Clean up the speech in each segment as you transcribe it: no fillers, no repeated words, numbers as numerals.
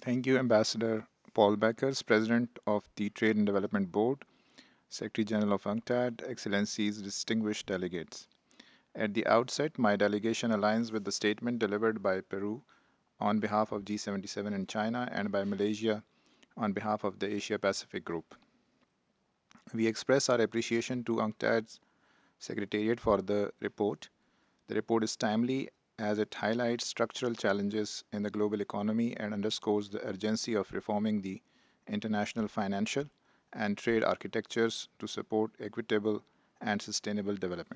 Thank you, Ambassador Paul Beckers, President of the Trade and Development Board, Secretary General of UNCTAD, Excellencies, distinguished delegates. At the outset, my delegation aligns with the statement delivered by Peru on behalf of G77 in China and by Malaysia on behalf of the Asia Pacific Group. We express our appreciation to UNCTAD's Secretariat for the report. The report is timely as it highlights structural challenges in the global economy and underscores the urgency of reforming the international financial and trade architectures to support equitable and sustainable development.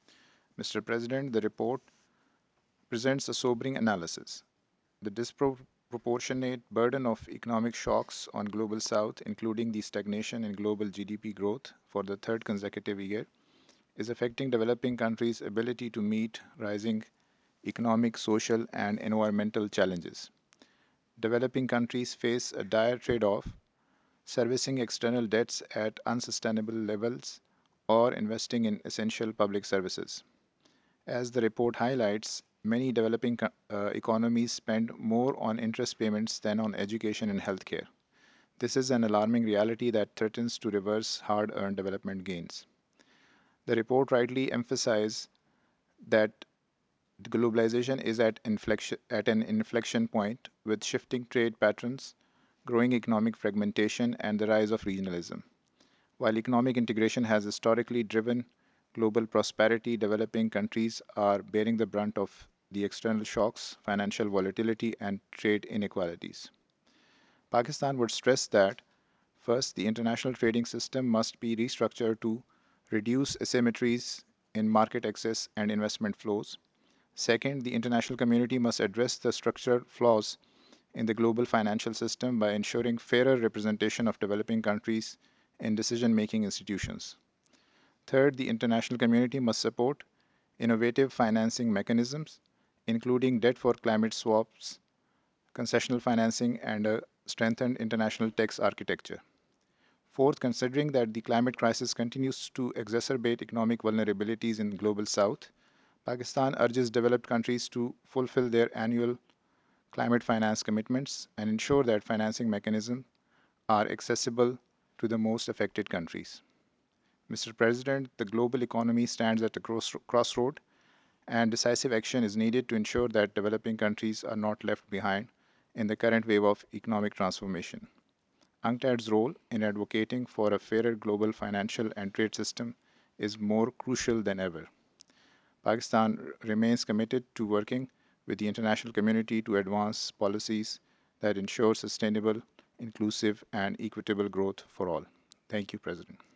Mr. President, the report presents a sobering analysis. The disproportionate burden of economic shocks on global south, including the stagnation in global GDP growth for the third consecutive year, is affecting developing countries' ability to meet rising economic, social, and environmental challenges. Developing countries face a dire trade off: servicing external debts at unsustainable levels or investing in essential public services. As the report highlights, many developing economies spend more on interest payments than on education and healthcare. This is an alarming reality that threatens to reverse hard earned development gains. The report rightly emphasizes that globalization is at an inflection point with shifting trade patterns, growing economic fragmentation, and the rise of regionalism. While economic integration has historically driven global prosperity, developing countries are bearing the brunt of the external shocks, financial volatility, and trade inequalities. Pakistan would stress that first, the international trading system must be restructured to reduce asymmetries in market access and investment flows. Second, the international community must address the structural flaws in the global financial system by ensuring fairer representation of developing countries in decision making institutions. Third, the international community must support innovative financing mechanisms, including debt for climate swaps, concessional financing, and a strengthened international tax architecture. Fourth, considering that the climate crisis continues to exacerbate economic vulnerabilities in the global south, Pakistan urges developed countries to fulfill their annual climate finance commitments and ensure that financing mechanisms are accessible to the most affected countries. Mr. President, the global economy stands at a crossroad, and decisive action is needed to ensure that developing countries are not left behind in the current wave of economic transformation. UNCTAD's role in advocating for a fairer global financial and trade system is more crucial than ever. Pakistan remains committed to working with the international community to advance policies that ensure sustainable, inclusive, and equitable growth for all. Thank you, President.